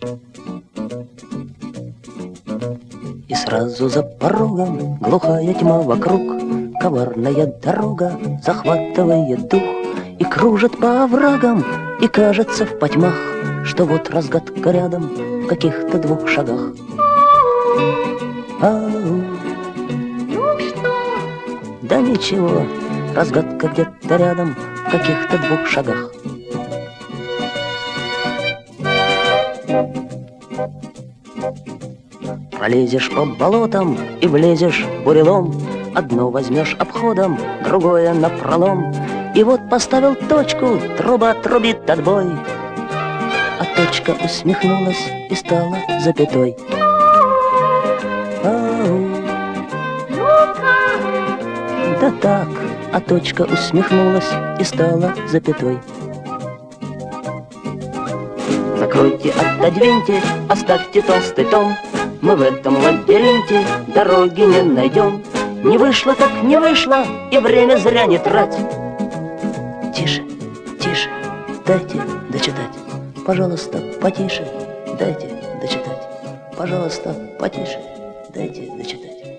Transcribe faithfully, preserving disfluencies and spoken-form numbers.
И сразу за порогом глухая тьма вокруг, коварная дорога захватывает дух и кружит по оврагам, и кажется в потьмах, что вот разгадка рядом в каких-то двух шагах. Ау. Ну что? Да ничего, разгадка где-то рядом в каких-то двух шагах. Пролезешь по болотам и влезешь бурелом, одно возьмешь обходом, другое напролом. И вот поставил точку, труба трубит отбой, а точка усмехнулась и стала запятой. Ау. Ну-ка! Да так, а точка усмехнулась и стала запятой. Закройте, отодвиньте, оставьте толстый том. Мы в этом лабиринте дороги не найдем. Не вышло так не вышло, и время зря не трать. Тише, тише, дайте дочитать. Пожалуйста, потише, дайте дочитать. Пожалуйста, потише, дайте дочитать.